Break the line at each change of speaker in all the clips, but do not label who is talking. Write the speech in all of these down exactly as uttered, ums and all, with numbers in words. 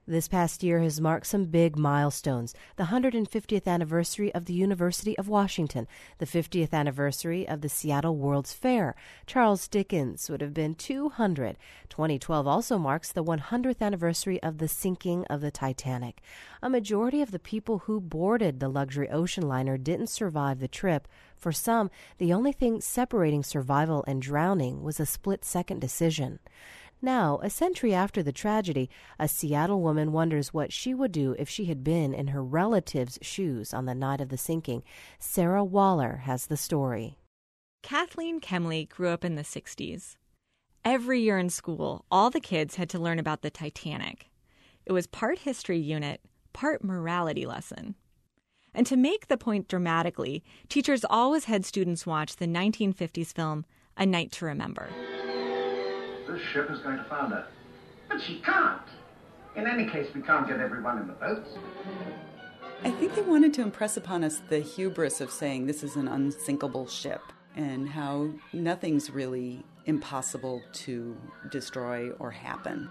This past year has marked some big milestones. The one hundred fiftieth anniversary of the University of Washington, the fiftieth anniversary of the Seattle World's Fair. Charles Dickens would have been two hundred. twenty twelve also marks the one hundredth anniversary of the sinking of the Titanic. A majority of the people who boarded the luxury ocean liner didn't survive the trip. For some, the only thing separating survival and drowning was a split-second decision. Now, a century after the tragedy, a Seattle woman wonders what she would do if she had been in her relative's shoes on the night of the sinking. Sarah Waller has the story.
Kathleen Kemley grew up in the sixties. Every year in school, all the kids had to learn about the Titanic. It was part history unit, part morality lesson. And to make the point dramatically, teachers always had students watch the nineteen fifties film A Night to Remember.
This ship is going to founder. But she can't. In any case, we can't get everyone in the boats.
I think they wanted to impress upon us the hubris of saying this is an unsinkable ship and how nothing's really impossible to destroy or happen.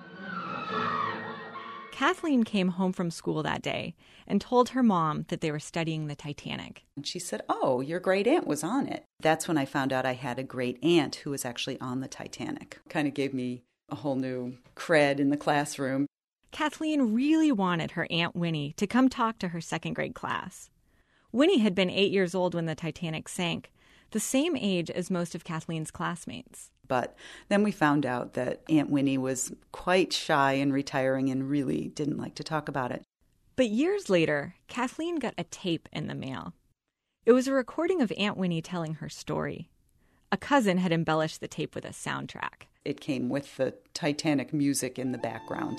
Kathleen came home from school that day and told her mom that they were studying the Titanic.
And she said, "Oh, your great aunt was on it." That's when I found out I had a great aunt who was actually on the Titanic. Kind of gave me a whole new cred in the classroom.
Kathleen really wanted her Aunt Winnie to come talk to her second grade class. Winnie had been eight years old when the Titanic sank, the same age as most of Kathleen's classmates.
But then we found out that Aunt Winnie was quite shy and retiring and really didn't like to talk about it.
But years later, Kathleen got a tape in the mail. It was a recording of Aunt Winnie telling her story. A cousin had embellished the tape with a soundtrack.
It came with the Titanic music in the background.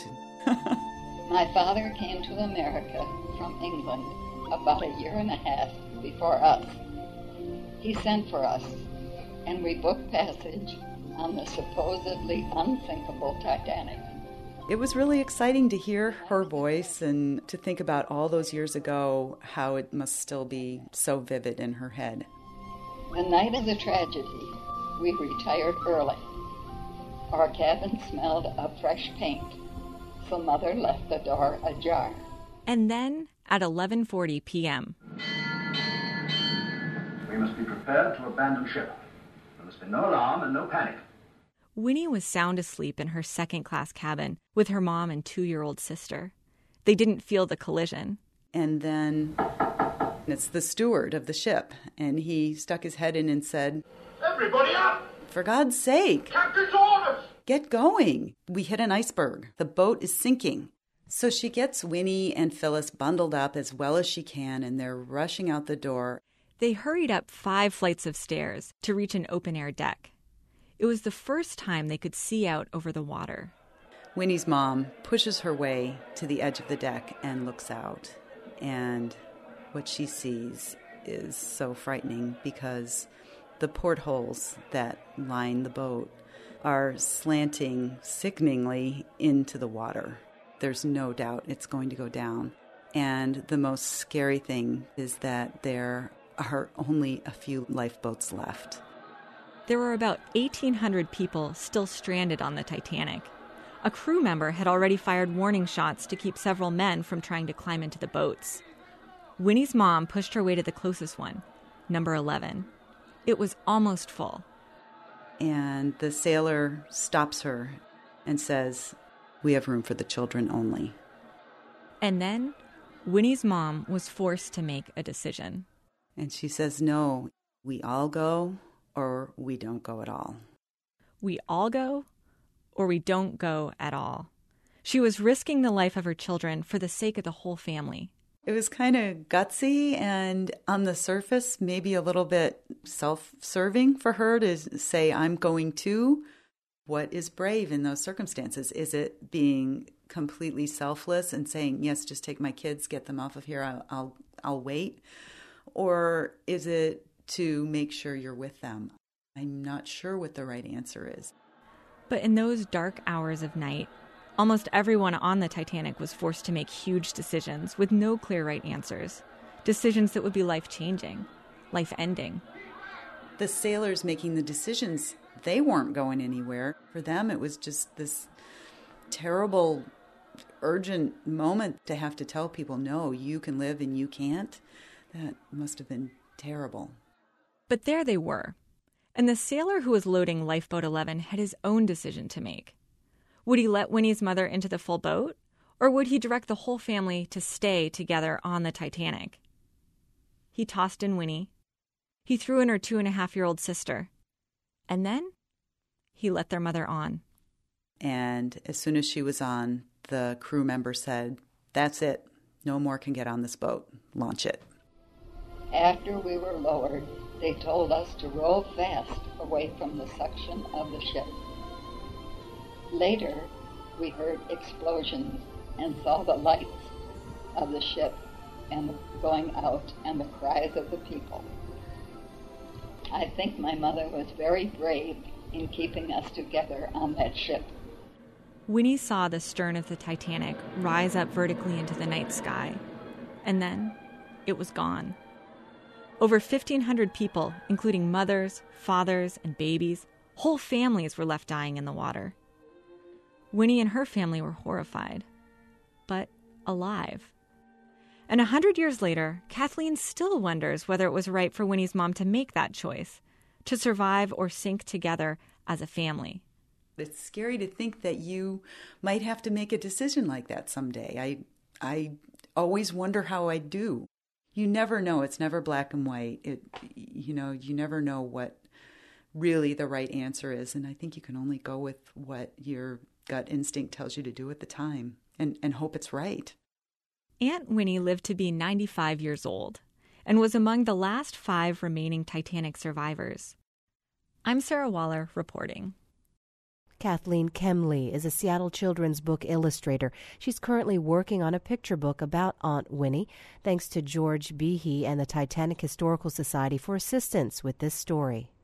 My father came to America from England about a year and a half before us. He sent for us, and we booked passage on the supposedly unsinkable Titanic.
It was really exciting to hear her voice and to think about all those years ago, how it must still be so vivid in her head.
The night of the tragedy, we retired early. Our cabin smelled of fresh paint, so Mother left the door ajar.
And then, at eleven forty p.m.,
we must be prepared to abandon ship. There must be no alarm and no panic.
Winnie was sound asleep in her second-class cabin with her mom and two-year-old sister. They didn't feel the collision.
And then it's the steward of the ship, and he stuck his head in and said,
"Everybody up!
For God's sake!
Captain's orders!
Get going! We hit an iceberg. The boat is sinking." So she gets Winnie and Phyllis bundled up as well as she can, and they're rushing out the door.
They hurried up five flights of stairs to reach an open-air deck. It was the first time they could see out over the water.
Winnie's mom pushes her way to the edge of the deck and looks out. And what she sees is so frightening because the portholes that line the boat are slanting sickeningly into the water. There's no doubt it's going to go down. And the most scary thing is that there are only a few lifeboats left.
There were about eighteen hundred people still stranded on the Titanic. A crew member had already fired warning shots to keep several men from trying to climb into the boats. Winnie's mom pushed her way to the closest one, number eleven. It was almost full.
And the sailor stops her and says, "We have room for the children only."
And then Winnie's mom was forced to make a decision.
And she says, "No, we all go or we don't go at all."
We all go or we don't go at all. She was risking the life of her children for the sake of the whole family.
It was kind of gutsy and on the surface, maybe a little bit self-serving for her to say, "I'm going to." What is brave in those circumstances? Is it being completely selfless and saying, "Yes, just take my kids, get them off of here, I'll, I'll, I'll wait"? Or is it to make sure you're with them? I'm not sure what the right answer is.
But in those dark hours of night, almost everyone on the Titanic was forced to make huge decisions with no clear right answers. Decisions that would be life-changing, life-ending.
The sailors making the decisions, they weren't going anywhere. For them, it was just this terrible urgent moment to have to tell people, no, you can live and you can't. That must have been terrible.
But there they were. And the sailor who was loading Lifeboat eleven had his own decision to make. Would he let Winnie's mother into the full boat? Or would he direct the whole family to stay together on the Titanic? He tossed in Winnie. He threw in her two-and-a-half-year-old sister. And then he let their mother on.
And as soon as she was on, the crew member said, that's it. No more can get on this boat. Launch it.
After we were lowered, they told us to row fast away from the suction of the ship. Later, we heard explosions and saw the lights of the ship and going out and the cries of the people. I think my mother was very brave in keeping us together on that ship.
Winnie saw the stern of the Titanic rise up vertically into the night sky, and then it was gone. Over fifteen hundred people, including mothers, fathers, and babies, whole families were left dying in the water. Winnie and her family were horrified, but alive. And a hundred years later, Kathleen still wonders whether it was right for Winnie's mom to make that choice, to survive or sink together as a family.
It's scary to think that you might have to make a decision like that someday. I I always wonder how I do. You never know. It's never black and white. It, you know, you never know what really the right answer is. And I think you can only go with what your gut instinct tells you to do at the time and, and hope it's right.
Aunt Winnie lived to be ninety-five years old and was among the last five remaining Titanic survivors. I'm Sarah Waller reporting.
Kathleen Kemley is a Seattle children's book illustrator. She's currently working on a picture book about Aunt Winnie. Thanks to George Behe and the Titanic Historical Society for assistance with this story.